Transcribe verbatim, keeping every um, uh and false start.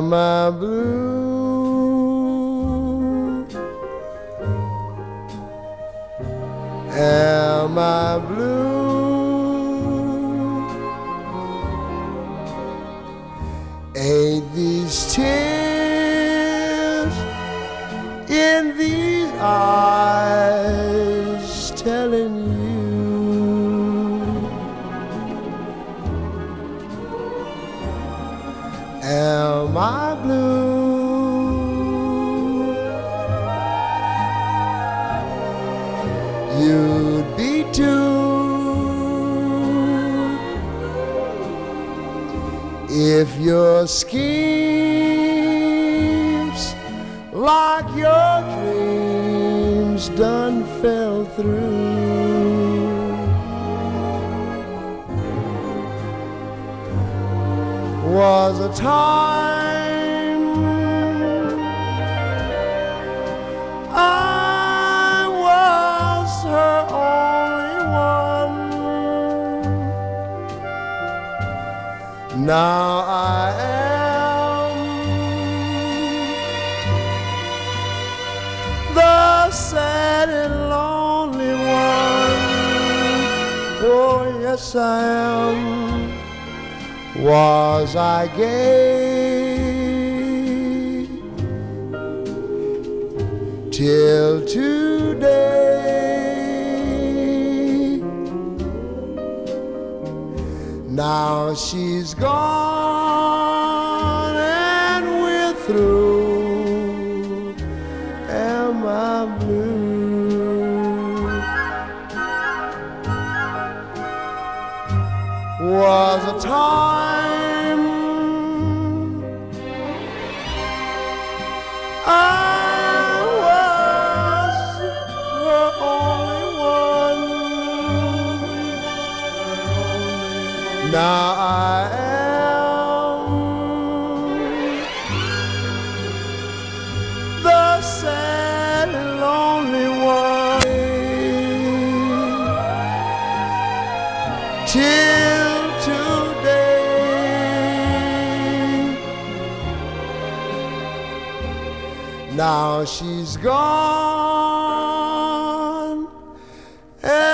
Am I blue? Am I blue? Ain't these tears in these eyes telling you am I blue? You'd be too if your schemes like your dreams done fell through. Was a time I was her only one. Now I am the sad and lonely one. Oh, yes, I am. Was I gay till today? Now she's gone and we're through. Am I blue? Was a time I was her only one. Now I am the sad and lonely one. Till now she's gone.